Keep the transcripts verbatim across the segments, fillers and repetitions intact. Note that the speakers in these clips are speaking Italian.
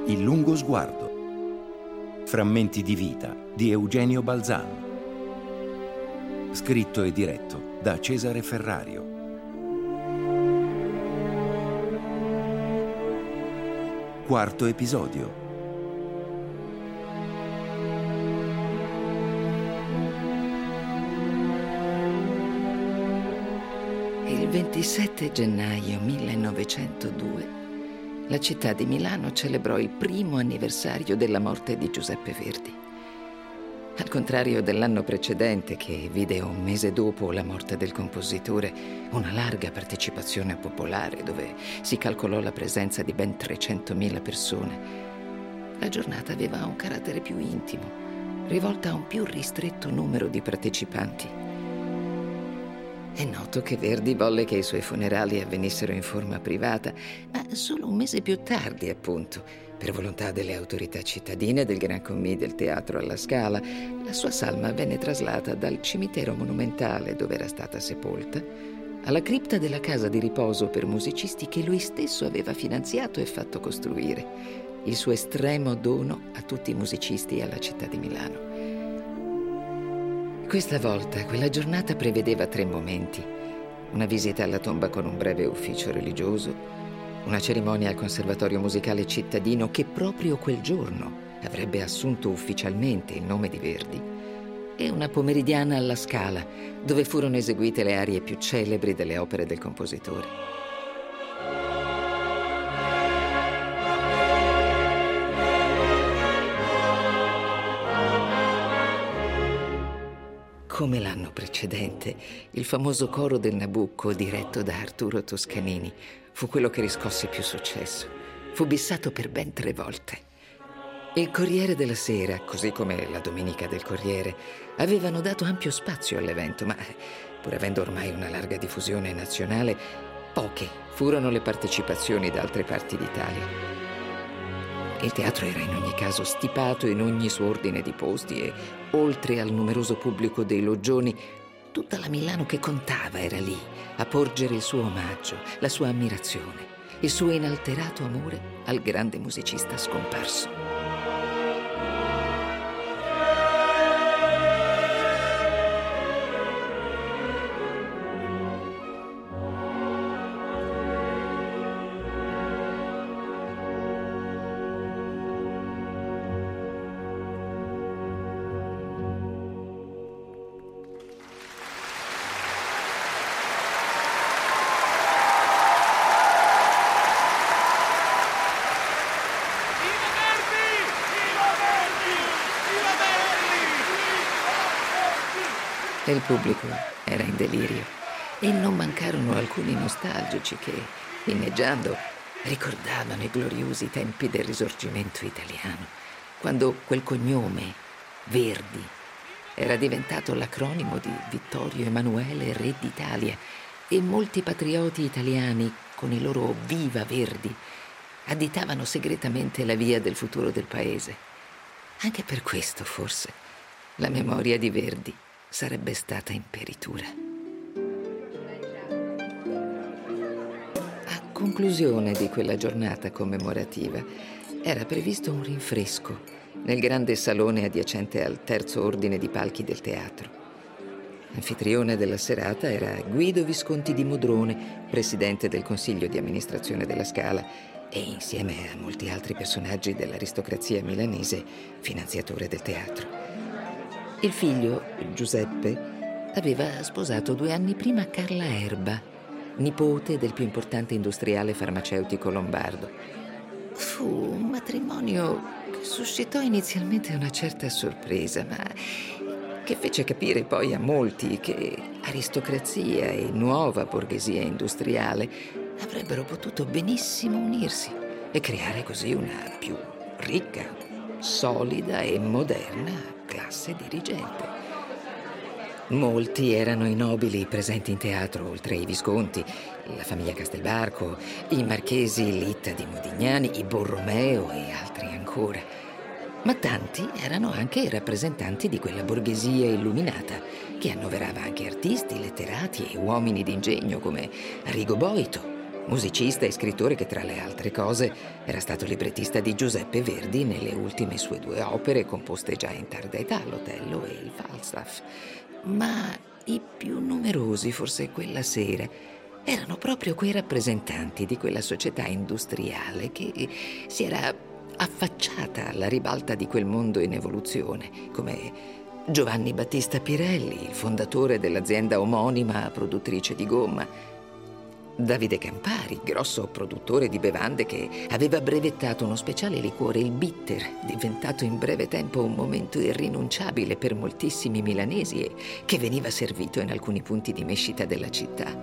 Il lungo sguardo. Frammenti di vita di Eugenio Balzan. Scritto e diretto da Cesare Ferrario. Quarto episodio. Il ventisette gennaio millenovecentodue la città di Milano celebrò il primo anniversario della morte di Giuseppe Verdi. Al contrario dell'anno precedente, che vide un mese dopo la morte del compositore una larga partecipazione popolare dove si calcolò la presenza di ben trecentomila persone, la giornata aveva un carattere più intimo, rivolta a un più ristretto numero di partecipanti. È noto che Verdi volle che i suoi funerali avvenissero in forma privata, ma solo un mese più tardi, appunto, per volontà delle autorità cittadine e del Grand Commis del Teatro alla Scala, la sua salma venne traslata dal cimitero monumentale dove era stata sepolta alla cripta della casa di riposo per musicisti che lui stesso aveva finanziato e fatto costruire, il suo estremo dono a tutti i musicisti e alla città di Milano. Questa volta quella giornata prevedeva tre momenti: una visita alla tomba con un breve ufficio religioso, una cerimonia al Conservatorio Musicale Cittadino che proprio quel giorno avrebbe assunto ufficialmente il nome di Verdi, e una pomeridiana alla Scala dove furono eseguite le arie più celebri delle opere del compositore. Come l'anno precedente, il famoso coro del Nabucco, diretto da Arturo Toscanini, fu quello che riscosse più successo. Fu bissato per ben tre volte. Il Corriere della Sera, così come la Domenica del Corriere, avevano dato ampio spazio all'evento, ma pur avendo ormai una larga diffusione nazionale, poche furono le partecipazioni da altre parti d'Italia. Il teatro era in ogni caso stipato in ogni suo ordine di posti e, oltre al numeroso pubblico dei loggioni, tutta la Milano che contava era lì a porgere il suo omaggio, la sua ammirazione, il suo inalterato amore al grande musicista scomparso. Il pubblico era in delirio e non mancarono alcuni nostalgici che, inneggiando, ricordavano i gloriosi tempi del Risorgimento italiano, quando quel cognome, Verdi, era diventato l'acronimo di Vittorio Emanuele, re d'Italia, e molti patrioti italiani, con i loro Viva Verdi, additavano segretamente la via del futuro del paese. Anche per questo, forse, la memoria di Verdi sarebbe stata in peritura. A conclusione di quella giornata commemorativa era previsto un rinfresco nel grande salone adiacente al terzo ordine di palchi del teatro. Anfitrione della serata era Guido Visconti di Modrone, presidente del consiglio di amministrazione della Scala e, insieme a molti altri personaggi dell'aristocrazia milanese, finanziatore del teatro. Il figlio, Giuseppe, aveva sposato due anni prima Carla Erba, nipote del più importante industriale farmaceutico lombardo. Fu un matrimonio che suscitò inizialmente una certa sorpresa, ma che fece capire poi a molti che aristocrazia e nuova borghesia industriale avrebbero potuto benissimo unirsi e creare così una più ricca, solida e moderna classe dirigente. Molti erano i nobili presenti in teatro, oltre ai Visconti, la famiglia Castelbarco, i marchesi Litta di Modignani, i Borromeo e altri ancora. Ma tanti erano anche i rappresentanti di quella borghesia illuminata, che annoverava anche artisti, letterati e uomini d'ingegno come Arrigo Boito, musicista e scrittore che, tra le altre cose, era stato librettista di Giuseppe Verdi nelle ultime sue due opere composte già in tarda età, l'Otello e il Falstaff. Ma i più numerosi, forse quella sera, erano proprio quei rappresentanti di quella società industriale che si era affacciata alla ribalta di quel mondo in evoluzione, come Giovanni Battista Pirelli, il fondatore dell'azienda omonima produttrice di gomma, Davide Campari, grosso produttore di bevande che aveva brevettato uno speciale liquore, il bitter, diventato in breve tempo un momento irrinunciabile per moltissimi milanesi e che veniva servito in alcuni punti di mescita della città.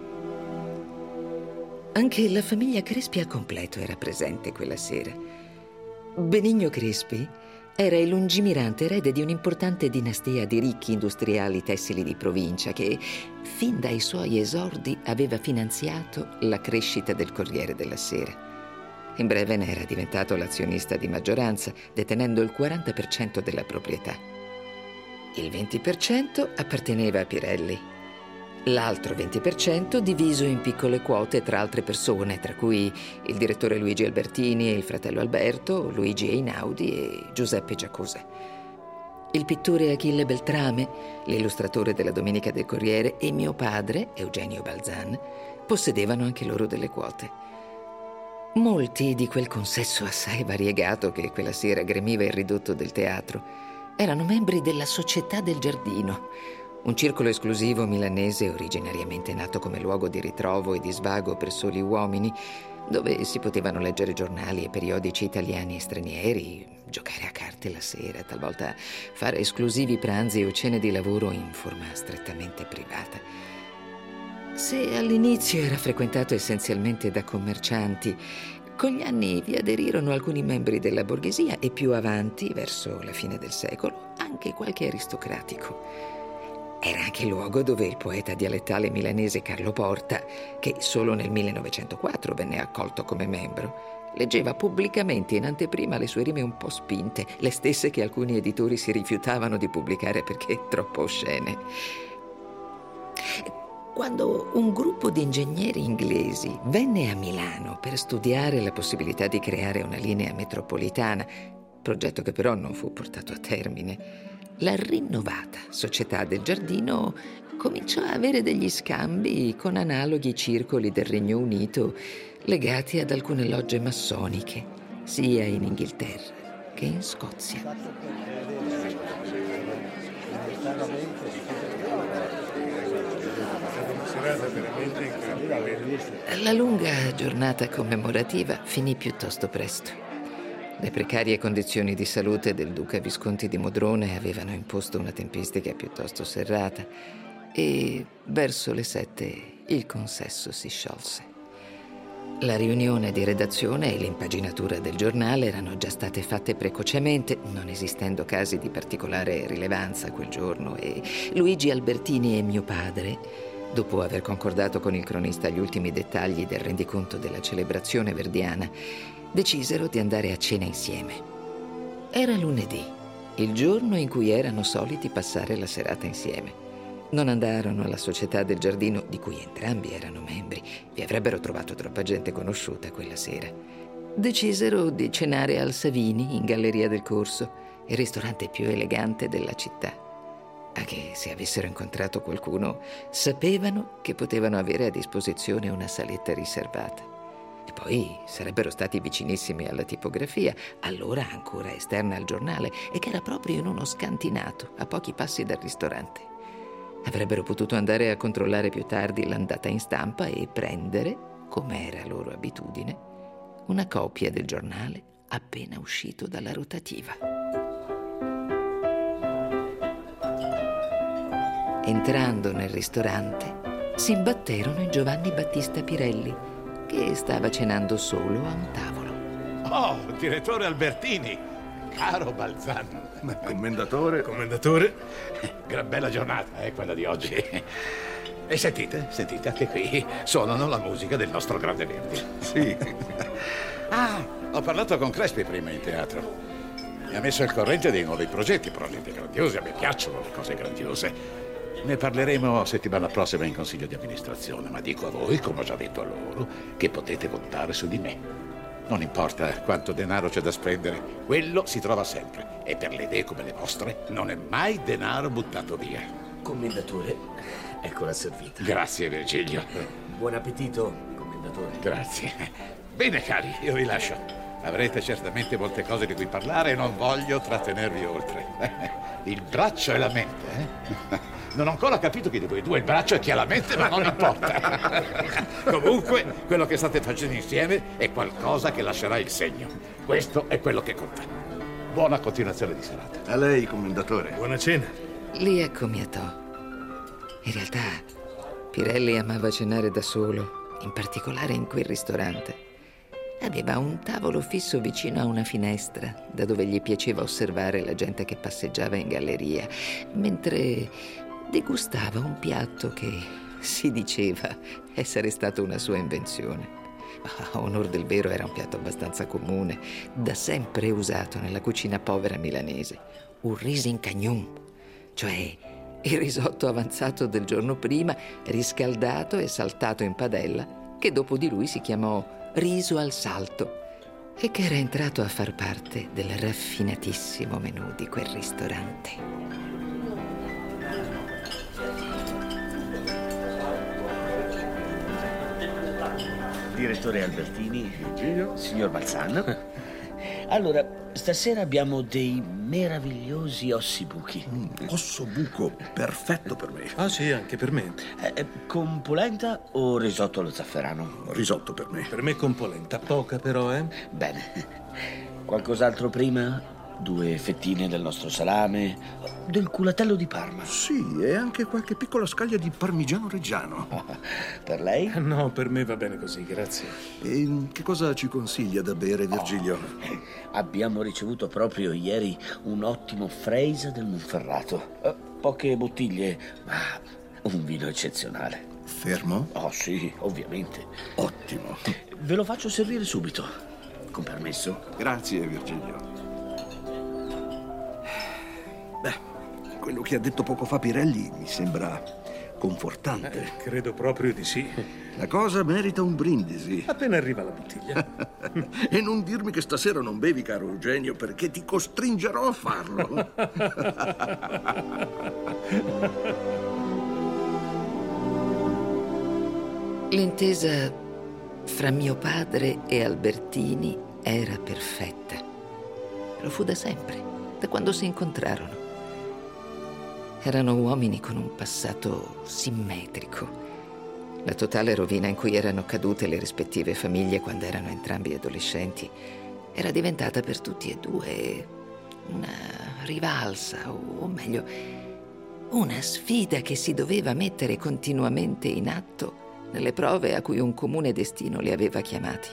Anche la famiglia Crespi al completo era presente quella sera. Benigno Crespi era il lungimirante erede di un'importante dinastia di ricchi industriali tessili di provincia che, fin dai suoi esordi, aveva finanziato la crescita del Corriere della Sera. In breve ne era diventato l'azionista di maggioranza, detenendo il quaranta per cento della proprietà. Il venti per cento apparteneva a Pirelli, l'altro venti per cento diviso in piccole quote tra altre persone, tra cui il direttore Luigi Albertini e il fratello Alberto, Luigi Einaudi e Giuseppe Giacosa. Il pittore Achille Beltrame, l'illustratore della Domenica del Corriere, e mio padre, Eugenio Balzan, possedevano anche loro delle quote. Molti di quel consesso assai variegato che quella sera gremiva il ridotto del teatro erano membri della Società del Giardino, un circolo esclusivo milanese originariamente nato come luogo di ritrovo e di svago per soli uomini, dove si potevano leggere giornali e periodici italiani e stranieri, giocare a carte la sera, talvolta fare esclusivi pranzi o cene di lavoro in forma strettamente privata. Se all'inizio era frequentato essenzialmente da commercianti, con gli anni vi aderirono alcuni membri della borghesia e più avanti, verso la fine del secolo, anche qualche aristocratico. Era anche il luogo dove il poeta dialettale milanese Carlo Porta, che solo nel millenovecentoquattro venne accolto come membro, leggeva pubblicamente in anteprima le sue rime un po' spinte, le stesse che alcuni editori si rifiutavano di pubblicare perché troppo oscene. Quando un gruppo di ingegneri inglesi venne a Milano per studiare la possibilità di creare una linea metropolitana, progetto che però non fu portato a termine, la rinnovata Società del Giardino cominciò a avere degli scambi con analoghi circoli del Regno Unito legati ad alcune logge massoniche, sia in Inghilterra che in Scozia. La lunga giornata commemorativa finì piuttosto presto. Le precarie condizioni di salute del duca Visconti di Modrone avevano imposto una tempistica piuttosto serrata e verso le sette il consesso si sciolse. La riunione di redazione e l'impaginatura del giornale erano già state fatte precocemente, non esistendo casi di particolare rilevanza quel giorno, e Luigi Albertini e mio padre, dopo aver concordato con il cronista gli ultimi dettagli del rendiconto della celebrazione verdiana, decisero di andare a cena insieme. Era lunedì, il giorno in cui erano soliti passare la serata insieme. Non andarono alla Società del Giardino, di cui entrambi erano membri. Vi avrebbero trovato troppa gente conosciuta quella sera. Decisero di cenare al Savini, in Galleria del Corso, il ristorante più elegante della città. Anche se avessero incontrato qualcuno, sapevano che potevano avere a disposizione una saletta riservata. E poi sarebbero stati vicinissimi alla tipografia, allora ancora esterna al giornale, e che era proprio in uno scantinato, a pochi passi dal ristorante. Avrebbero potuto andare a controllare più tardi l'andata in stampa e prendere, come era loro abitudine, una copia del giornale appena uscito dalla rotativa. Entrando nel ristorante, si imbatterono in Giovanni Battista Pirelli, che stava cenando solo a un tavolo. Oh, direttore Albertini, caro Balzan. Ma commendatore? Commendatore? Gran bella giornata, eh, quella di oggi. E sentite, sentite, anche qui suonano la musica del nostro grande Verdi. Sì. Ah, ho parlato con Crespi prima in teatro. Mi ha messo al corrente dei nuovi progetti, progetti grandiosi, a me piacciono le cose grandiose. Ne parleremo settimana prossima in consiglio di amministrazione, ma dico a voi, come ho già detto a loro, che potete contare su di me. Non importa quanto denaro c'è da spendere, quello si trova sempre. E per le idee come le vostre non è mai denaro buttato via. Commendatore, eccola servita. Grazie, Virgilio. Buon appetito, commendatore. Grazie. Bene, cari, io vi lascio. Avrete certamente molte cose di cui parlare e non voglio trattenervi oltre. Il braccio e la mente, eh? Non ho ancora capito chi di voi due il braccio e chi ha la mente, ma non importa. Comunque, quello che state facendo insieme è qualcosa che lascerà il segno. Questo è quello che conta. Buona continuazione di serata. A lei, commendatore. Buona cena. Li accomiatò. In realtà, Pirelli amava cenare da solo, in particolare in quel ristorante. Aveva un tavolo fisso vicino a una finestra, da dove gli piaceva osservare la gente che passeggiava in galleria, mentre degustava un piatto che si diceva essere stato una sua invenzione. A onor del vero era un piatto abbastanza comune, da sempre usato nella cucina povera milanese. Un riso in cagnon, cioè il risotto avanzato del giorno prima, riscaldato e saltato in padella, che dopo di lui si chiamò riso al salto e che era entrato a far parte del raffinatissimo menù di quel ristorante. Direttore Albertini, signor Balzano. Allora, stasera abbiamo dei meravigliosi ossibuchi. Mm, osso buco, perfetto per me. Ah sì, anche per me. Eh, con polenta o risotto allo zafferano? Risotto per me. Per me con polenta, poca però, eh? Bene. Qualcos'altro prima? Due fettine del nostro salame, del culatello di Parma. Sì, e anche qualche piccola scaglia di parmigiano reggiano. Per lei? No, per me va bene così, grazie. E che cosa ci consiglia da bere, Virgilio? Oh, abbiamo ricevuto proprio ieri un ottimo Freisa del Monferrato. Eh, poche bottiglie, ma un vino eccezionale. Fermo? Oh sì, ovviamente. Ottimo. Ve lo faccio servire subito, con permesso. Grazie, Virgilio. Beh, quello che ha detto poco fa Pirelli mi sembra confortante. Eh, credo proprio di sì. La cosa merita un brindisi. Appena arriva la bottiglia. E non dirmi che stasera non bevi, caro Eugenio, perché ti costringerò a farlo. L'intesa fra mio padre e Albertini era perfetta. Lo fu da sempre, da quando si incontrarono. Erano uomini con un passato simmetrico. La totale rovina in cui erano cadute le rispettive famiglie quando erano entrambi adolescenti era diventata per tutti e due una rivalsa, o meglio, una sfida che si doveva mettere continuamente in atto nelle prove a cui un comune destino li aveva chiamati.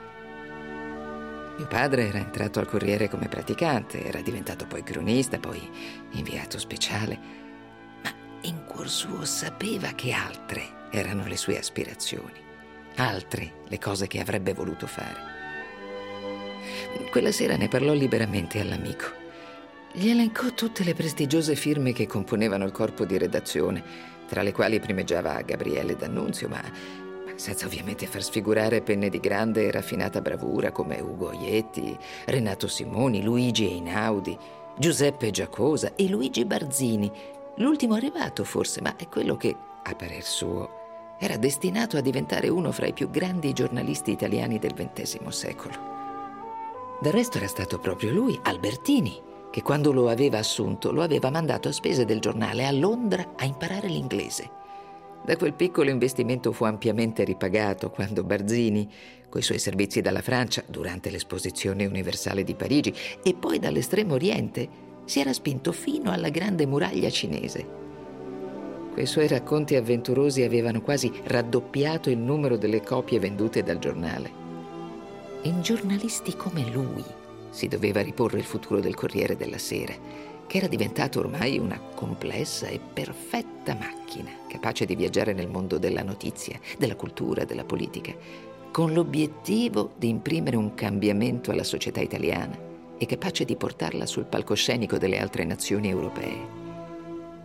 Mio padre era entrato al Corriere come praticante, era diventato poi cronista, poi inviato speciale, ma in cuor suo sapeva che altre erano le sue aspirazioni, altre le cose che avrebbe voluto fare. Quella sera ne parlò liberamente all'amico. Gli elencò tutte le prestigiose firme che componevano il corpo di redazione, tra le quali primeggiava Gabriele D'Annunzio, ma senza ovviamente far sfigurare penne di grande e raffinata bravura come Ugo Ietti, Renato Simoni, Luigi Einaudi, Giuseppe Giacosa e Luigi Barzini, l'ultimo arrivato forse, ma è quello che, a parer suo, era destinato a diventare uno fra i più grandi giornalisti italiani del ventesimo secolo. Del resto era stato proprio lui, Albertini, che quando lo aveva assunto lo aveva mandato a spese del giornale a Londra a imparare l'inglese. Da quel piccolo investimento fu ampiamente ripagato quando Barzini, coi suoi servizi dalla Francia durante l'esposizione universale di Parigi e poi dall'estremo oriente, si era spinto fino alla grande muraglia cinese. Quei suoi racconti avventurosi avevano quasi raddoppiato il numero delle copie vendute dal giornale. In giornalisti come lui si doveva riporre il futuro del Corriere della Sera, che era diventato ormai una complessa e perfetta macchina, capace di viaggiare nel mondo della notizia, della cultura, della politica, con l'obiettivo di imprimere un cambiamento alla società italiana e capace di portarla sul palcoscenico delle altre nazioni europee.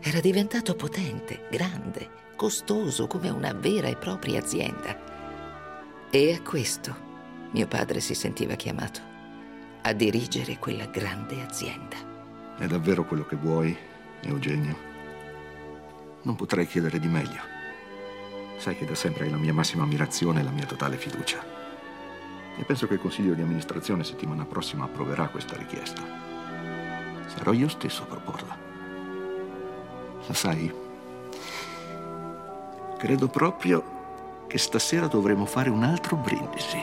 Era diventato potente, grande, costoso come una vera e propria azienda. E a questo mio padre si sentiva chiamato, a dirigere quella grande azienda. È davvero quello che vuoi, Eugenio? Non potrei chiedere di meglio. Sai che da sempre hai la mia massima ammirazione e la mia totale fiducia. E penso che il consiglio di amministrazione settimana prossima approverà questa richiesta. Sarò io stesso a proporla. Lo sai, credo proprio che stasera dovremo fare un altro brindisi.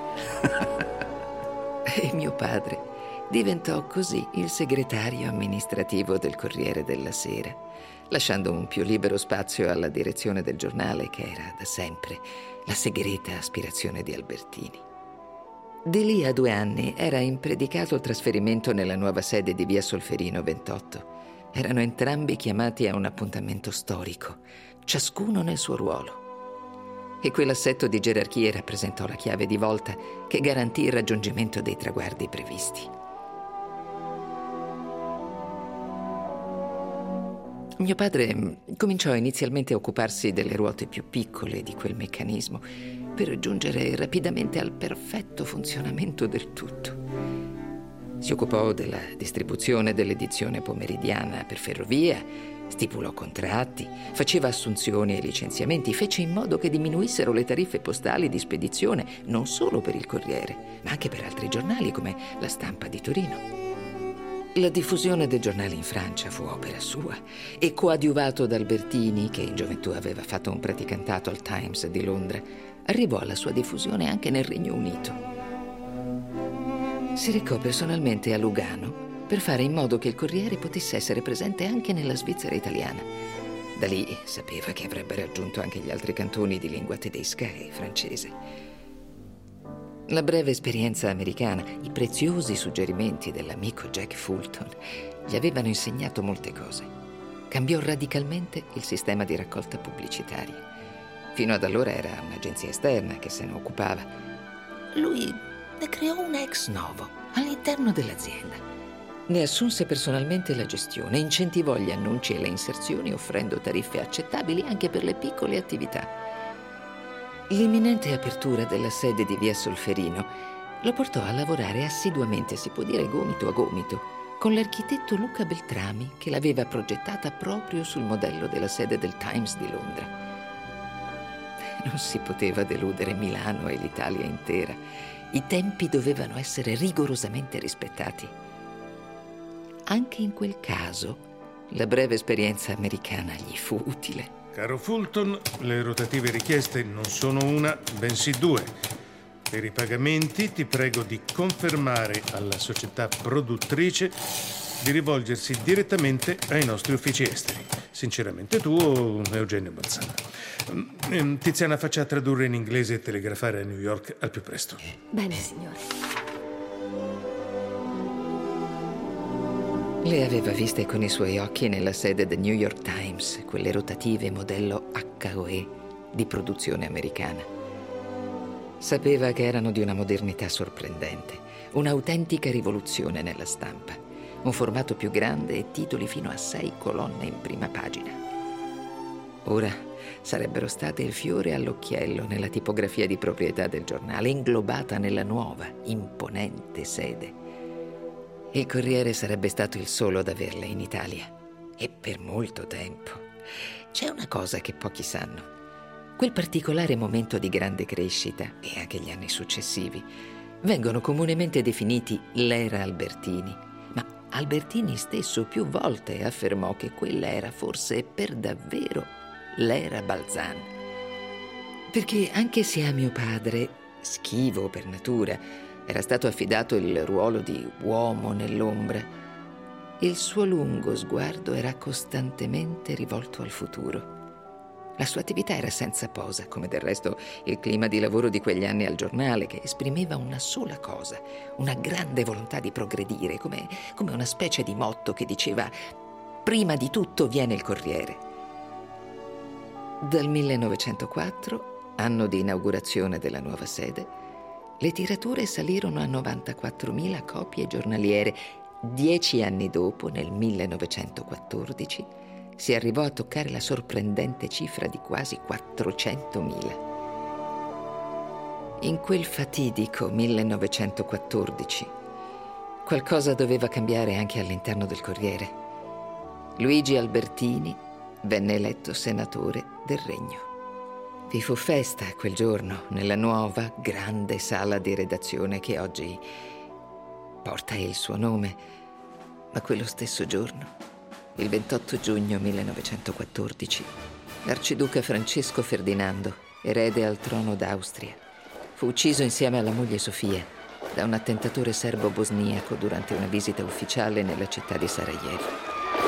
E mio padre diventò così il segretario amministrativo del Corriere della Sera, lasciando un più libero spazio alla direzione del giornale, che era da sempre la segreta aspirazione di Albertini. Di lì a due anni era impredicato il trasferimento nella nuova sede di via Solferino ventotto. Erano entrambi chiamati a un appuntamento storico, ciascuno nel suo ruolo. E quell'assetto di gerarchie rappresentò la chiave di volta che garantì il raggiungimento dei traguardi previsti. Mio padre cominciò inizialmente a occuparsi delle ruote più piccole di quel meccanismo, per giungere rapidamente al perfetto funzionamento del tutto. Si occupò della distribuzione dell'edizione pomeridiana per ferrovia, stipulò contratti, faceva assunzioni e licenziamenti, fece in modo che diminuissero le tariffe postali di spedizione non solo per il Corriere, ma anche per altri giornali come La Stampa di Torino. La diffusione del giornale in Francia fu opera sua e, coadiuvato da Albertini, che in gioventù aveva fatto un praticantato al Times di Londra, arrivò alla sua diffusione anche nel Regno Unito. Si recò personalmente a Lugano per fare in modo che il Corriere potesse essere presente anche nella Svizzera italiana. Da lì sapeva che avrebbe raggiunto anche gli altri cantoni di lingua tedesca e francese. La breve esperienza americana, i preziosi suggerimenti dell'amico Jack Fulton gli avevano insegnato molte cose. Cambiò radicalmente il sistema di raccolta pubblicitaria. Fino ad allora era un'agenzia esterna che se ne occupava. Lui ne creò una ex novo all'interno dell'azienda. Ne assunse personalmente la gestione, incentivò gli annunci e le inserzioni offrendo tariffe accettabili anche per le piccole attività. L'imminente apertura della sede di via Solferino lo portò a lavorare assiduamente, si può dire gomito a gomito, con l'architetto Luca Beltrami, che l'aveva progettata proprio sul modello della sede del Times di Londra. Non si poteva deludere Milano e l'Italia intera. I tempi dovevano essere rigorosamente rispettati. Anche in quel caso, la breve esperienza americana gli fu utile. Caro Fulton, le rotative richieste non sono una, bensì due. Per i pagamenti ti prego di confermare alla società produttrice di rivolgersi direttamente ai nostri uffici esteri. Sinceramente tuo, Eugenio Balzano. Tiziana, faccia tradurre in inglese e telegrafare a New York al più presto. Bene, signore. Le aveva viste con i suoi occhi nella sede del New York Times, quelle rotative modello H O E di produzione americana. Sapeva che erano di una modernità sorprendente, un'autentica rivoluzione nella stampa, un formato più grande e titoli fino a sei colonne in prima pagina. Ora sarebbero state il fiore all'occhiello nella tipografia di proprietà del giornale, inglobata nella nuova, imponente sede. Il Corriere sarebbe stato il solo ad averle in Italia, e per molto tempo. C'è una cosa che pochi sanno. Quel particolare momento di grande crescita, e anche gli anni successivi, vengono comunemente definiti l'era Albertini, ma Albertini stesso più volte affermò che quella era forse per davvero l'era Balzan. Perché anche se a mio padre, schivo per natura, era stato affidato il ruolo di uomo nell'ombra, il suo lungo sguardo era costantemente rivolto al futuro. La sua attività era senza posa, come del resto il clima di lavoro di quegli anni al giornale, che esprimeva una sola cosa, una grande volontà di progredire, come, come una specie di motto che diceva «Prima di tutto viene il Corriere». Dal millenovecentoquattro, anno di inaugurazione della nuova sede, le tirature salirono a novantaquattromila copie giornaliere. Dieci anni dopo, nel millenovecentoquattordici, si arrivò a toccare la sorprendente cifra di quasi quattrocentomila. In quel fatidico millenovecentoquattordici qualcosa doveva cambiare anche all'interno del Corriere. Luigi Albertini venne eletto senatore del Regno. Vi fu festa quel giorno nella nuova grande sala di redazione che oggi porta il suo nome, ma quello stesso giorno, il ventotto giugno millenovecentoquattordici, l'arciduca Francesco Ferdinando, erede al trono d'Austria, fu ucciso insieme alla moglie Sofia da un attentatore serbo-bosniaco durante una visita ufficiale nella città di Sarajevo.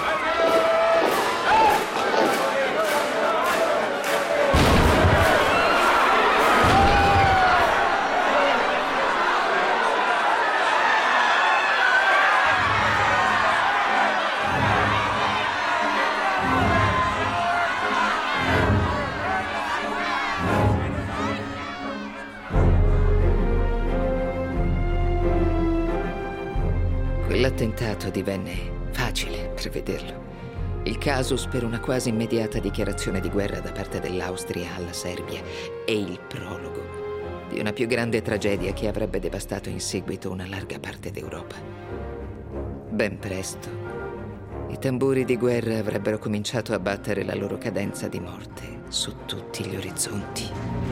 Quell'attentato divenne facile prevederlo. Il casus per una quasi immediata dichiarazione di guerra da parte dell'Austria alla Serbia e il prologo di una più grande tragedia che avrebbe devastato in seguito una larga parte d'Europa. Ben presto, i tamburi di guerra avrebbero cominciato a battere la loro cadenza di morte su tutti gli orizzonti.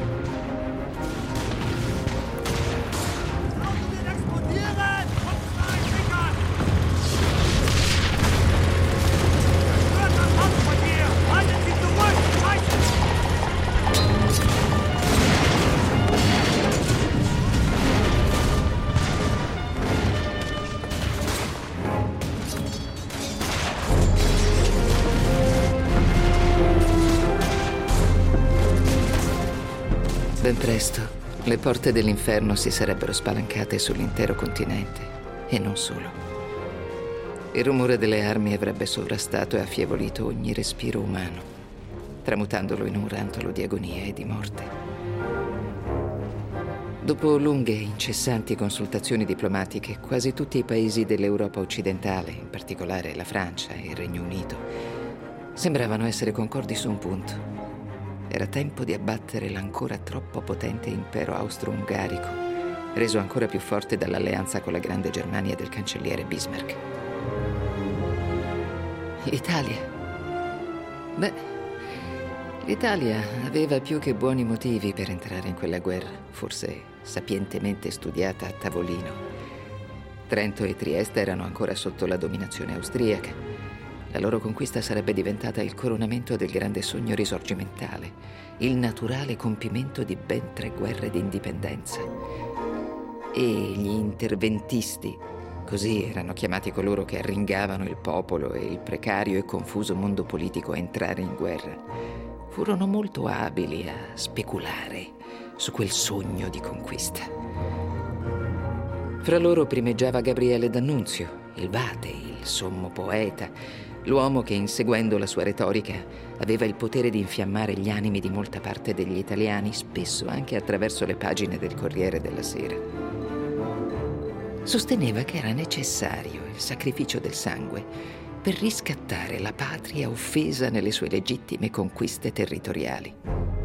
Ben presto, le porte dell'inferno si sarebbero spalancate sull'intero continente, e non solo. Il rumore delle armi avrebbe sovrastato e affievolito ogni respiro umano, tramutandolo in un rantolo di agonia e di morte. Dopo lunghe e incessanti consultazioni diplomatiche, quasi tutti i paesi dell'Europa occidentale, in particolare la Francia e il Regno Unito, sembravano essere concordi su un punto. Era tempo di abbattere l'ancora troppo potente impero austro-ungarico, reso ancora più forte dall'alleanza con la grande Germania del cancelliere Bismarck. L'Italia? Beh, l'Italia aveva più che buoni motivi per entrare in quella guerra, forse sapientemente studiata a tavolino. Trento e Trieste erano ancora sotto la dominazione austriaca. La loro conquista sarebbe diventata il coronamento del grande sogno risorgimentale, il naturale compimento di ben tre guerre di indipendenza. E gli interventisti, così erano chiamati coloro che arringavano il popolo e il precario e confuso mondo politico a entrare in guerra, furono molto abili a speculare su quel sogno di conquista. Fra loro primeggiava Gabriele D'Annunzio, il Vate, il sommo poeta, l'uomo che, inseguendo la sua retorica, aveva il potere di infiammare gli animi di molta parte degli italiani, spesso anche attraverso le pagine del Corriere della Sera. Sosteneva che era necessario il sacrificio del sangue per riscattare la patria offesa nelle sue legittime conquiste territoriali.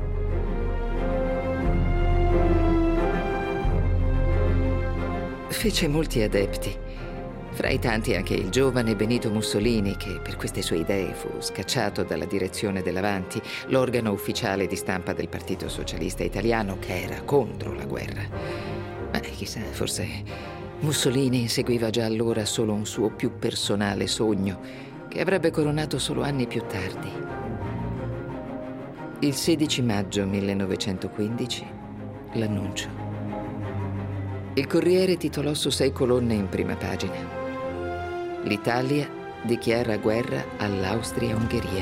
Fece molti adepti. Fra i tanti anche il giovane Benito Mussolini, che per queste sue idee fu scacciato dalla direzione dell'Avanti, l'organo ufficiale di stampa del Partito Socialista Italiano, che era contro la guerra. Ma chissà, forse Mussolini inseguiva già allora solo un suo più personale sogno, che avrebbe coronato solo anni più tardi. Il sedici maggio millenovecentoquindici, l'annuncio. Il Corriere titolò su sei colonne in prima pagina: l'Italia dichiara guerra all'Austria-Ungheria.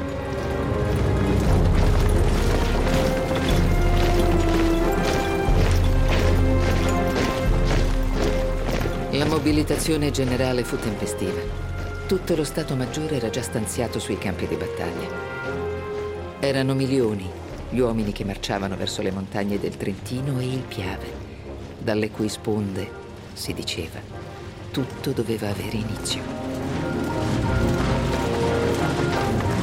La mobilitazione generale fu tempestiva. Tutto lo Stato Maggiore era già stanziato sui campi di battaglia. Erano milioni gli uomini che marciavano verso le montagne del Trentino e il Piave, dalle cui sponde, si diceva, tutto doveva avere inizio.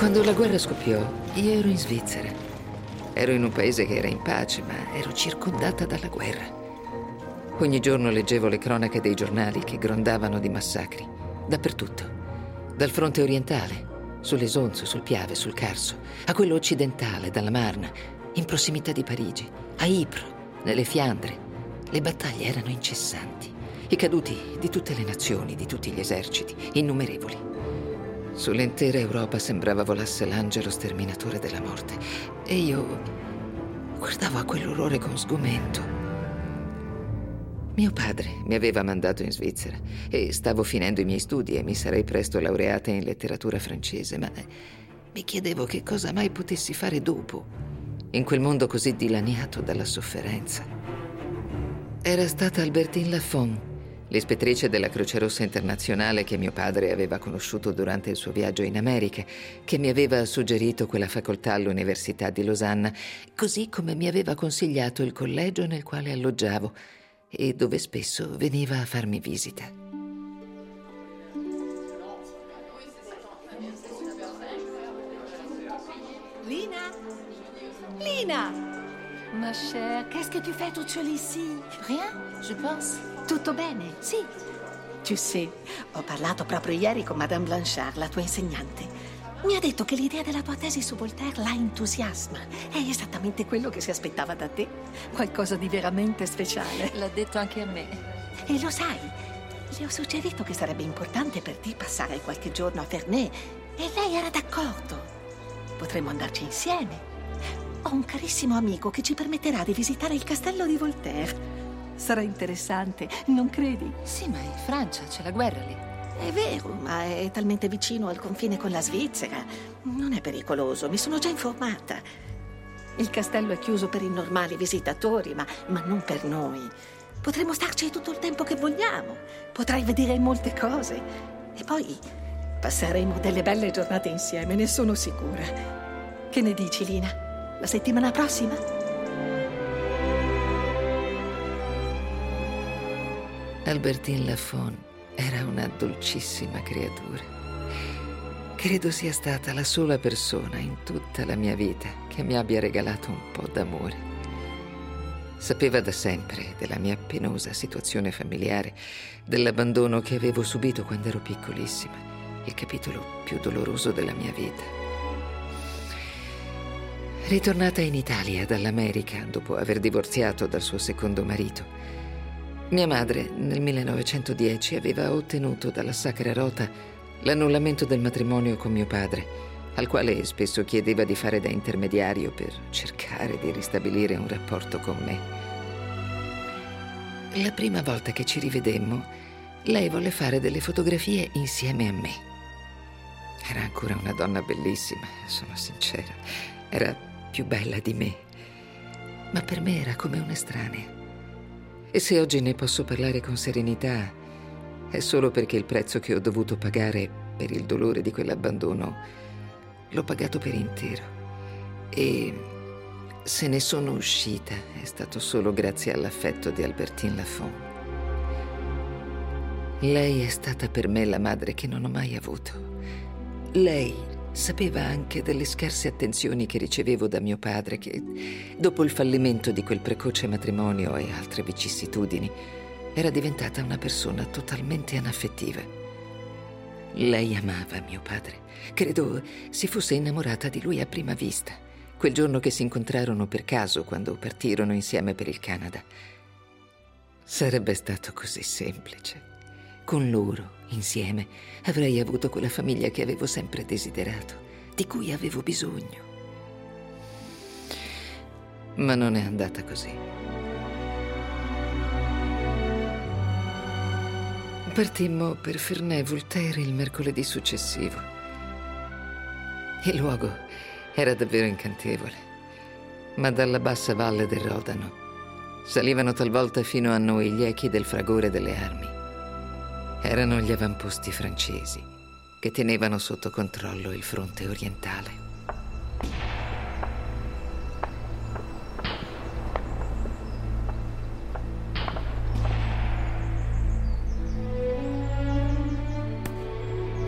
Quando la guerra scoppiò, io ero in Svizzera. Ero in un paese che era in pace, ma ero circondata dalla guerra. Ogni giorno leggevo le cronache dei giornali che grondavano di massacri, dappertutto. Dal fronte orientale, sull'Esonzo, sul Piave, sul Carso, a quello occidentale, dalla Marna, in prossimità di Parigi, a Ypres, nelle Fiandre. Le battaglie erano incessanti. I caduti di tutte le nazioni, di tutti gli eserciti, innumerevoli. Sull'intera Europa sembrava volasse l'angelo sterminatore della morte. E io guardavo a quell'orrore con sgomento. Mio padre mi aveva mandato in Svizzera e stavo finendo i miei studi e mi sarei presto laureata in letteratura francese, ma mi chiedevo che cosa mai potessi fare dopo, in quel mondo così dilaniato dalla sofferenza. Era stata Albertine Lafont, l'ispettrice della Croce Rossa Internazionale che mio padre aveva conosciuto durante il suo viaggio in America, che mi aveva suggerito quella facoltà all'Università di Losanna, così come mi aveva consigliato il collegio nel quale alloggiavo e dove spesso veniva a farmi visita. Lina? Lina! Ma chère, qu'est-ce que tu fais toute seule ici? Rien, je pense. Tutto bene? Sì. Tu sais, ho parlato proprio ieri con Madame Blanchard, la tua insegnante. Mi ha detto che l'idea della tua tesi su Voltaire la entusiasma. È esattamente quello che si aspettava da te. Qualcosa di veramente speciale. L'ha detto anche a me. E lo sai, le ho suggerito che sarebbe importante per te passare qualche giorno a Ferney e lei era d'accordo. Potremmo andarci insieme. Ho un carissimo amico che ci permetterà di visitare il castello di Voltaire. Sarà interessante, non credi? Sì, ma in Francia c'è la guerra lì. È vero, ma è talmente vicino al confine con la Svizzera. Non è pericoloso, mi sono già informata. Il castello è chiuso per i normali visitatori, ma, ma non per noi. Potremo starci tutto il tempo che vogliamo. Potrai vedere molte cose. E poi passeremo delle belle giornate insieme, ne sono sicura. Che ne dici, Lina? La settimana prossima? Albertine Lafont era una dolcissima creatura. Credo sia stata la sola persona in tutta la mia vita che mi abbia regalato un po' d'amore. Sapeva da sempre della mia penosa situazione familiare, dell'abbandono che avevo subito quando ero piccolissima, il capitolo più doloroso della mia vita. Ritornata in Italia dall'America dopo aver divorziato dal suo secondo marito, mia madre nel millenovecentodieci aveva ottenuto dalla Sacra Rota l'annullamento del matrimonio con mio padre, al quale spesso chiedeva di fare da intermediario per cercare di ristabilire un rapporto con me. La prima volta che ci rivedemmo, lei volle fare delle fotografie insieme a me. Era ancora una donna bellissima, sono sincera. Era più bella di me, ma per me era come un'estranea. E se oggi ne posso parlare con serenità, è solo perché il prezzo che ho dovuto pagare per il dolore di quell'abbandono l'ho pagato per intero. E se ne sono uscita è stato solo grazie all'affetto di Albertine Lafont. Lei è stata per me la madre che non ho mai avuto. Lei sapeva anche delle scarse attenzioni che ricevevo da mio padre, che, dopo il fallimento di quel precoce matrimonio e altre vicissitudini, era diventata una persona totalmente anaffettiva. Lei amava mio padre. Credo si fosse innamorata di lui a prima vista, quel giorno che si incontrarono per caso quando partirono insieme per il Canada. Sarebbe stato così semplice. Con loro, insieme, avrei avuto quella famiglia che avevo sempre desiderato, di cui avevo bisogno. Ma non è andata così. Partimmo per Ferney-Voltaire il mercoledì successivo. Il luogo era davvero incantevole, ma dalla bassa valle del Rodano salivano talvolta fino a noi gli echi del fragore delle armi. Erano gli avamposti francesi che tenevano sotto controllo il fronte orientale.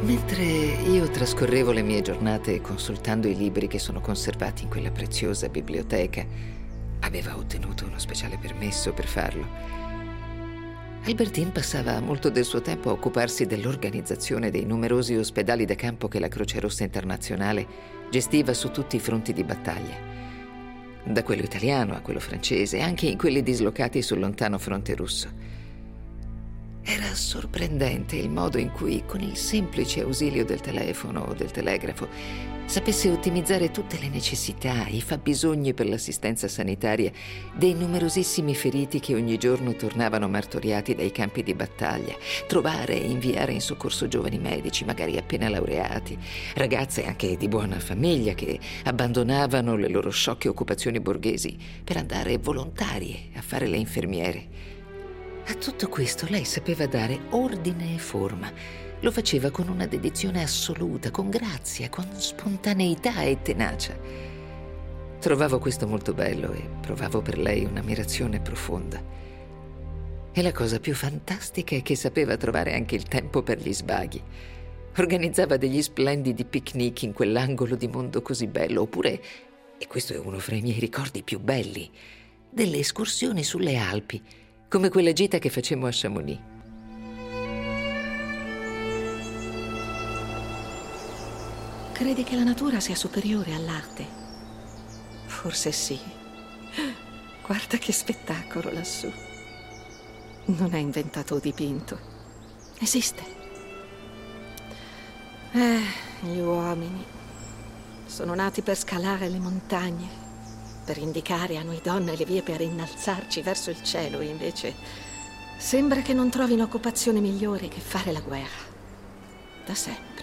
Mentre io trascorrevo le mie giornate consultando i libri che sono conservati in quella preziosa biblioteca, aveva ottenuto uno speciale permesso per farlo. Albertine passava molto del suo tempo a occuparsi dell'organizzazione dei numerosi ospedali da campo che la Croce Rossa Internazionale gestiva su tutti i fronti di battaglia, da quello italiano a quello francese, anche in quelli dislocati sul lontano fronte russo. Era sorprendente il modo in cui, con il semplice ausilio del telefono o del telegrafo, sapesse ottimizzare tutte le necessità, i fabbisogni per l'assistenza sanitaria dei numerosissimi feriti che ogni giorno tornavano martoriati dai campi di battaglia, trovare e inviare in soccorso giovani medici, magari appena laureati, ragazze anche di buona famiglia che abbandonavano le loro sciocche occupazioni borghesi per andare volontarie a fare le infermiere. A tutto questo lei sapeva dare ordine e forma. Lo faceva con una dedizione assoluta, con grazia, con spontaneità e tenacia. Trovavo questo molto bello e provavo per lei un'ammirazione profonda. E la cosa più fantastica è che sapeva trovare anche il tempo per gli svaghi. Organizzava degli splendidi picnic in quell'angolo di mondo così bello, oppure, e questo è uno fra i miei ricordi più belli, delle escursioni sulle Alpi, come quella gita che facemmo a Chamonix. Credi che la natura sia superiore all'arte? Forse sì. Guarda che spettacolo lassù. Non è inventato o dipinto. Esiste. Eh, gli uomini sono nati per scalare le montagne, per indicare a noi donne le vie per innalzarci verso il cielo, e invece sembra che non trovino occupazione migliore che fare la guerra. Da sempre.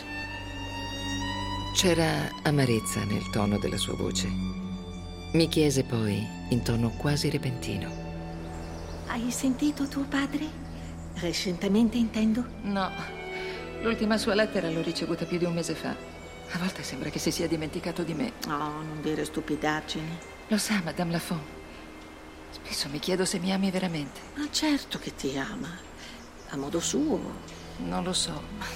C'era amarezza nel tono della sua voce. Mi chiese poi, in tono quasi repentino: Hai sentito tuo padre? Recentemente, intendo? No, l'ultima sua lettera l'ho ricevuta più di un mese fa. A volte sembra che si sia dimenticato di me. No, non dire stupidaggini. Lo sa, Madame Lafont. Spesso mi chiedo se mi ami veramente. Ma certo che ti ama. A modo suo. Non lo so.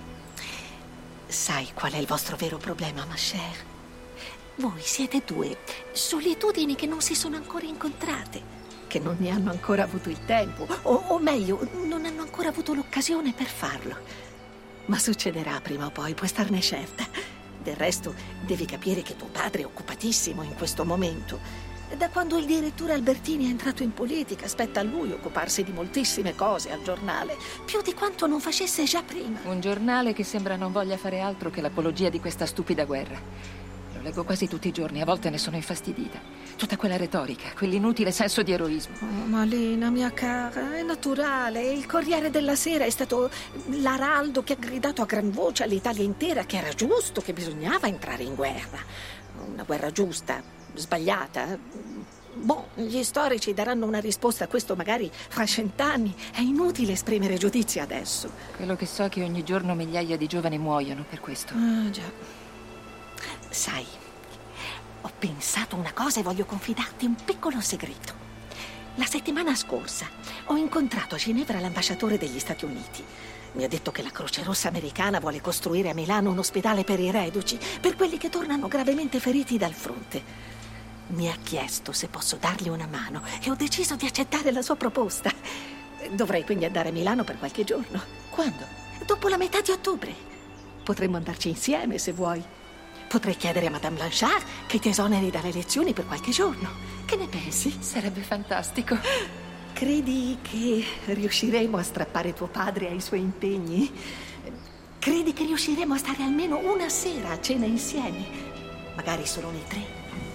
Sai qual è il vostro vero problema, ma chère? Voi siete due solitudini che non si sono ancora incontrate, che non ne hanno ancora avuto il tempo, o, o meglio, non hanno ancora avuto l'occasione per farlo. Ma succederà prima o poi, puoi starne certa. Del resto, devi capire che tuo padre è occupatissimo in questo momento. Da quando il direttore Albertini è entrato in politica, spetta a lui occuparsi di moltissime cose al giornale, più di quanto non facesse già prima. Un giornale che sembra non voglia fare altro che l'apologia di questa stupida guerra. Lo leggo quasi tutti i giorni, a volte ne sono infastidita. Tutta quella retorica, quell'inutile senso di eroismo. Oh, Malina, mia cara, è naturale. Il Corriere della Sera è stato l'araldo che ha gridato a gran voce all'Italia intera che era giusto, che bisognava entrare in guerra. Una guerra giusta, sbagliata. Boh, gli storici daranno una risposta a questo magari fra cent'anni. È inutile esprimere giudizi adesso. Quello che so è che ogni giorno migliaia di giovani muoiono per questo. Ah, già. Sai, ho pensato una cosa e voglio confidarti un piccolo segreto. La settimana scorsa ho incontrato a Ginevra l'ambasciatore degli Stati Uniti. Mi ha detto che la Croce Rossa americana vuole costruire a Milano un ospedale per i reduci, per quelli che tornano gravemente feriti dal fronte. Mi ha chiesto se posso dargli una mano e ho deciso di accettare la sua proposta. Dovrei quindi andare a Milano per qualche giorno. Quando? Dopo la metà di ottobre. Potremmo andarci insieme se vuoi. Potrei chiedere a Madame Blanchard che ti esoneri dalle lezioni per qualche giorno. Che ne pensi? Sarebbe fantastico. Credi che riusciremo a strappare tuo padre ai suoi impegni? Credi che riusciremo a stare almeno una sera a cena insieme? Magari solo noi tre?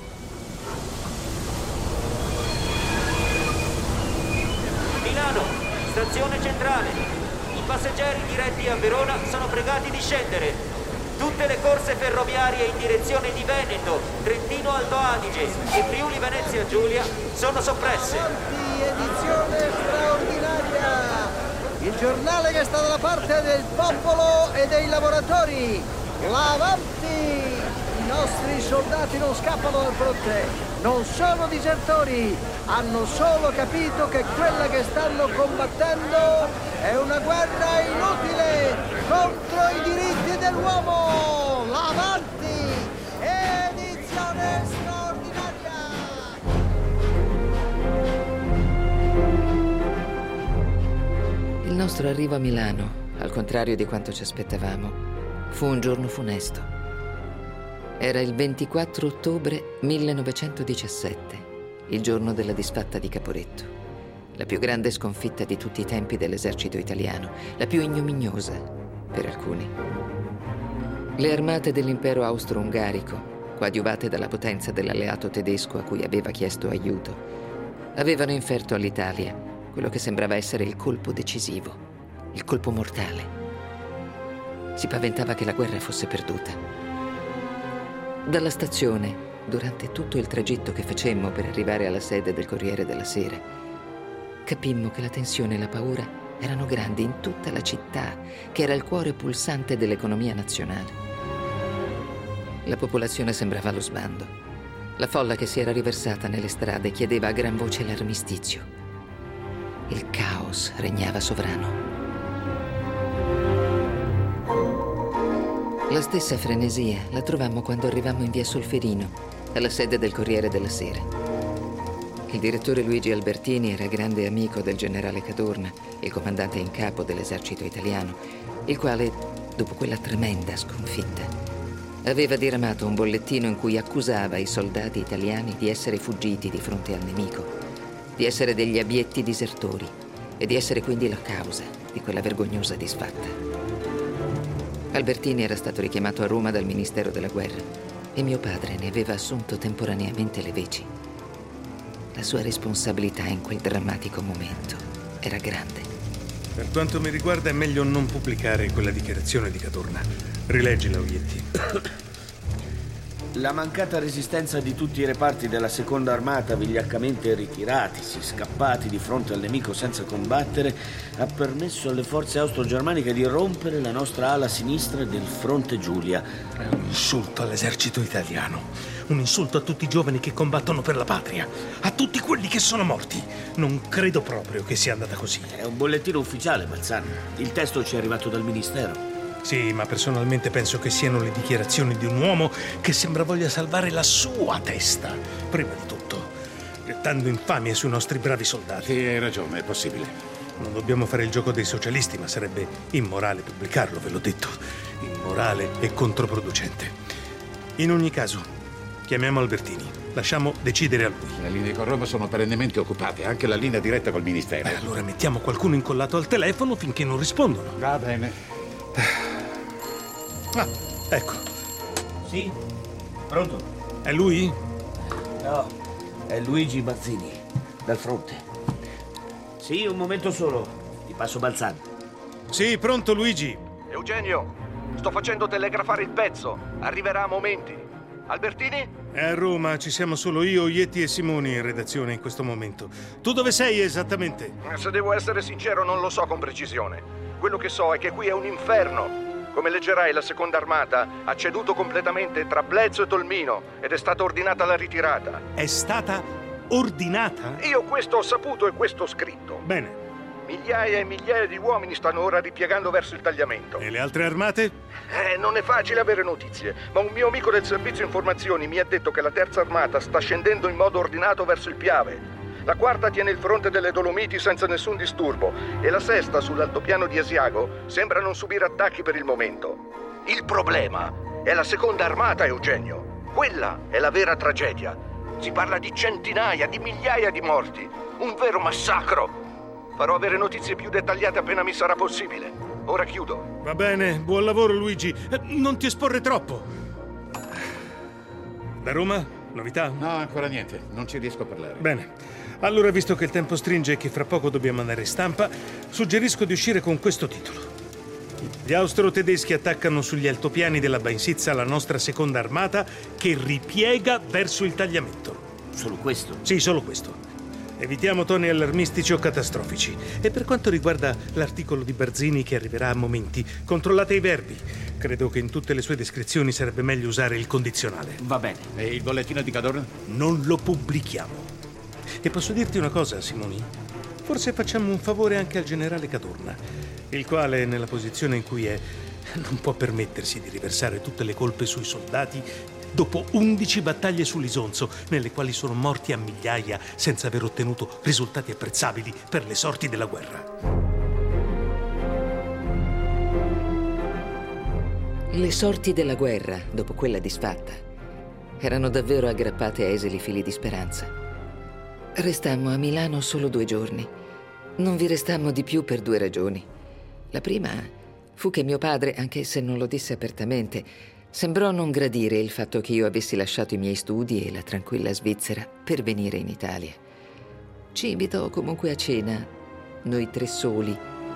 Milano, stazione centrale. I passeggeri diretti a Verona sono pregati di scendere. Tutte le corse ferroviarie in direzione di Veneto, Trentino Alto Adige e Friuli Venezia Giulia sono soppresse. Edizione straordinaria! Il giornale che sta dalla parte del popolo e dei lavoratori. L'Avanti! nostri soldati non scappano dal fronte, non sono disertori, hanno solo capito che quella che stanno combattendo è una guerra inutile contro i diritti dell'uomo. Avanti! Edizione straordinaria! Il nostro arrivo a Milano, al contrario di quanto ci aspettavamo, fu un giorno funesto. Era il ventiquattro ottobre millenovecentodiciassette, il giorno della disfatta di Caporetto, la più grande sconfitta di tutti i tempi dell'esercito italiano, la più ignominiosa per alcuni. Le armate dell'impero austro-ungarico, coadiuvate dalla potenza dell'alleato tedesco a cui aveva chiesto aiuto, avevano inferto all'Italia quello che sembrava essere il colpo decisivo, il colpo mortale. Si paventava che la guerra fosse perduta. Dalla stazione, durante tutto il tragitto che facemmo per arrivare alla sede del Corriere della Sera, capimmo che la tensione e la paura erano grandi in tutta la città, che era il cuore pulsante dell'economia nazionale. La popolazione sembrava allo sbando. La folla che si era riversata nelle strade chiedeva a gran voce l'armistizio. Il caos regnava sovrano. La stessa frenesia la trovammo quando arrivammo in via Solferino, alla sede del Corriere della Sera. Il direttore Luigi Albertini era grande amico del generale Cadorna, il comandante in capo dell'esercito italiano, il quale, dopo quella tremenda sconfitta, aveva diramato un bollettino in cui accusava i soldati italiani di essere fuggiti di fronte al nemico, di essere degli abietti disertori e di essere quindi la causa di quella vergognosa disfatta. Albertini era stato richiamato a Roma dal Ministero della Guerra e mio padre ne aveva assunto temporaneamente le veci. La sua responsabilità in quel drammatico momento era grande. Per quanto mi riguarda è meglio non pubblicare quella dichiarazione di Cadorna. Rileggila, Oietti. La mancata resistenza di tutti i reparti della seconda armata, vigliaccamente ritiratisi, scappati di fronte al nemico senza combattere, ha permesso alle forze austro-germaniche di rompere la nostra ala sinistra del fronte Giulia. È un insulto all'esercito italiano, un insulto a tutti i giovani che combattono per la patria, a tutti quelli che sono morti. Non credo proprio che sia andata così. È un bollettino ufficiale, Balzano. Il testo ci è arrivato dal Ministero. Sì, ma personalmente penso che siano le dichiarazioni di un uomo che sembra voglia salvare la sua testa, prima di tutto, gettando infamia sui nostri bravi soldati. Sì, hai ragione, è possibile. Non dobbiamo fare il gioco dei socialisti, ma sarebbe immorale pubblicarlo, ve l'ho detto. Immorale e controproducente. In ogni caso, chiamiamo Albertini. Lasciamo decidere a lui. Le linee con Roma sono perennemente occupate, anche la linea diretta col Ministero. Eh, allora mettiamo qualcuno incollato al telefono finché non rispondono. Va bene. Ah, ecco. Sì? Pronto? È lui? No, è Luigi Mazzini, dal fronte. Sì, un momento solo. Ti passo Balzano. Sì, pronto, Luigi. Eugenio, sto facendo telegrafare il pezzo. Arriverà a momenti. Albertini? È a Roma, ci siamo solo io, Oietti e Simoni in redazione in questo momento. Tu dove sei esattamente? Se devo essere sincero, non lo so con precisione. Quello che so è che qui è un inferno. Come leggerai, la seconda armata ha ceduto completamente tra Blezzo e Tolmino ed è stata ordinata la ritirata. È stata ordinata? Io questo ho saputo e questo ho scritto. Bene. Migliaia e migliaia di uomini stanno ora ripiegando verso il tagliamento. E le altre armate? Eh, non è facile avere notizie, ma un mio amico del servizio informazioni mi ha detto che la terza armata sta scendendo in modo ordinato verso il Piave. La quarta tiene il fronte delle Dolomiti senza nessun disturbo e la sesta, sull'altopiano di Asiago, sembra non subire attacchi per il momento. Il problema è la seconda armata, Eugenio. Quella è la vera tragedia. Si parla di centinaia, di migliaia di morti. Un vero massacro. Farò avere notizie più dettagliate appena mi sarà possibile. Ora chiudo. Va bene, buon lavoro, Luigi. Non ti esporre troppo. Da Roma? Novità? No, ancora niente. Non ci riesco a parlare. Bene. Allora, visto che il tempo stringe e che fra poco dobbiamo andare in stampa, suggerisco di uscire con questo titolo. Gli austro-tedeschi attaccano sugli altopiani della Bansizza la nostra seconda armata che ripiega verso il tagliamento. Solo questo? Sì, solo questo. Evitiamo toni allarmistici o catastrofici. E per quanto riguarda l'articolo di Barzini che arriverà a momenti, controllate i verbi. Credo che in tutte le sue descrizioni sarebbe meglio usare il condizionale. Va bene. E il bollettino di Cadorna? Non lo pubblichiamo. E posso dirti una cosa, Simoni? Forse facciamo un favore anche al generale Cadorna, il quale, nella posizione in cui è, non può permettersi di riversare tutte le colpe sui soldati dopo undici battaglie sull'Isonzo, nelle quali sono morti a migliaia senza aver ottenuto risultati apprezzabili per le sorti della guerra. Le sorti della guerra, dopo quella disfatta, erano davvero aggrappate a esili fili di speranza. Restammo a Milano solo due giorni. Non vi restammo di più per due ragioni. La prima fu che mio padre, anche se non lo disse apertamente, sembrò non gradire il fatto che io avessi lasciato i miei studi e la tranquilla Svizzera per venire in Italia. Ci invitò comunque a cena, noi tre soli.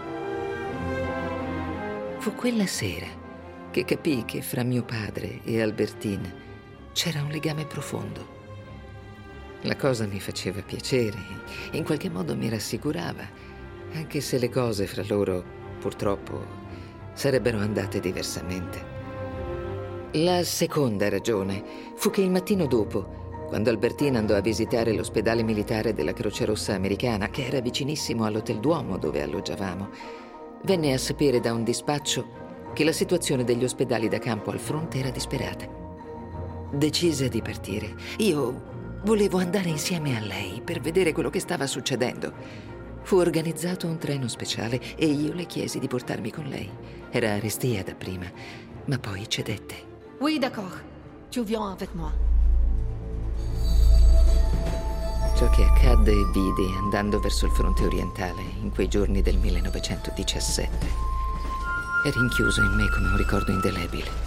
Fu quella sera che capii che fra mio padre e Albertine c'era un legame profondo. La cosa mi faceva piacere, in qualche modo mi rassicurava, anche se le cose fra loro, purtroppo, sarebbero andate diversamente. La seconda ragione fu che il mattino dopo, quando Albertine andò a visitare l'ospedale militare della Croce Rossa americana, che era vicinissimo all'Hotel Duomo dove alloggiavamo, venne a sapere da un dispaccio che la situazione degli ospedali da campo al fronte era disperata. Decise di partire. Io volevo andare insieme a lei per vedere quello che stava succedendo. Fu organizzato un treno speciale e io le chiesi di portarmi con lei. Era a Restia dapprima, ma poi cedette. Oui, d'accord. Tu viens avec moi. Ciò che accadde e vidi andando verso il fronte orientale in quei giorni del millenovecentodiciassette è rinchiuso in me come un ricordo indelebile.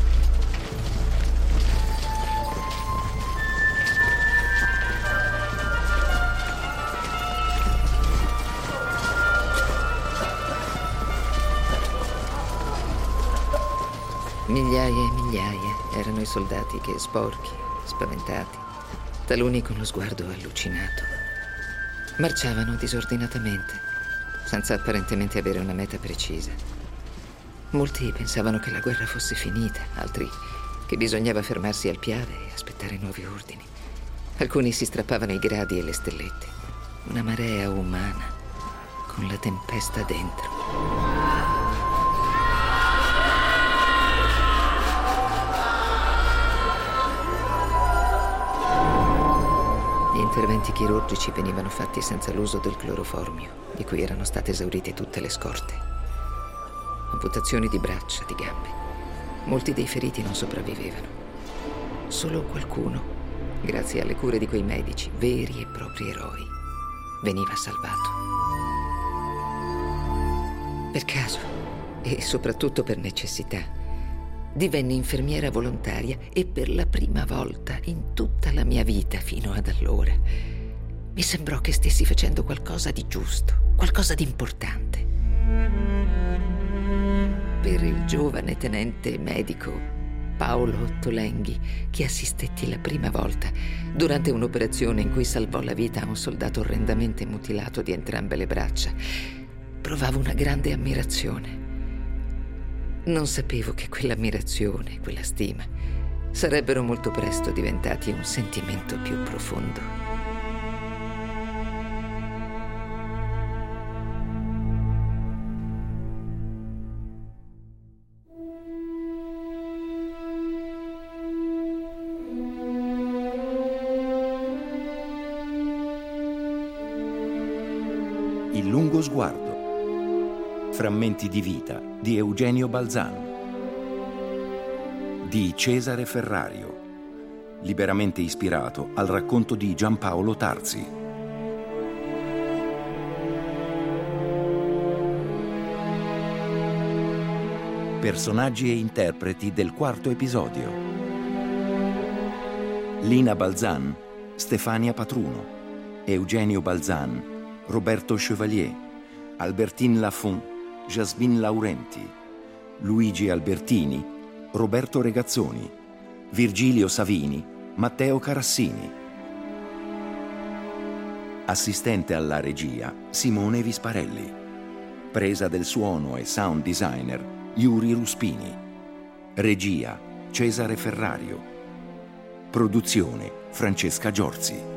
Migliaia e migliaia erano i soldati che, sporchi, spaventati, taluni con lo sguardo allucinato, marciavano disordinatamente, senza apparentemente avere una meta precisa. Molti pensavano che la guerra fosse finita, altri che bisognava fermarsi al Piave e aspettare nuovi ordini. Alcuni si strappavano i gradi e le stellette, una marea umana con la tempesta dentro. Gli interventi chirurgici venivano fatti senza l'uso del cloroformio, di cui erano state esaurite tutte le scorte. Amputazioni di braccia, di gambe. Molti dei feriti non sopravvivevano. Solo qualcuno, grazie alle cure di quei medici, veri e propri eroi, veniva salvato. Per caso, e soprattutto per necessità, divenne infermiera volontaria e per la prima volta in tutta la mia vita fino ad allora mi sembrò che stessi facendo qualcosa di giusto, qualcosa di importante. Per il giovane tenente medico Paolo Tolenghi, che assistetti la prima volta durante un'operazione in cui salvò la vita a un soldato orrendamente mutilato di entrambe le braccia, provavo una grande ammirazione. Non sapevo che quell'ammirazione, quella stima, sarebbero molto presto diventati un sentimento più profondo. Il lungo sguardo. Frammenti di vita di Eugenio Balzan, di Cesare Ferrario, liberamente ispirato al racconto di Giampaolo Tarzi. Personaggi e interpreti del quarto episodio: Lina Balzan, Stefania Patruno, Eugenio Balzan, Roberto Chevalier, Albertine Lafont, Jasmine Laurenti, Luigi Albertini, Roberto Regazzoni, Virgilio Savini, Matteo Carassini. Assistente alla regia Simone Visparelli. Presa del suono e sound designer Yuri Ruspini. Regia Cesare Ferrario. Produzione Francesca Giorzi.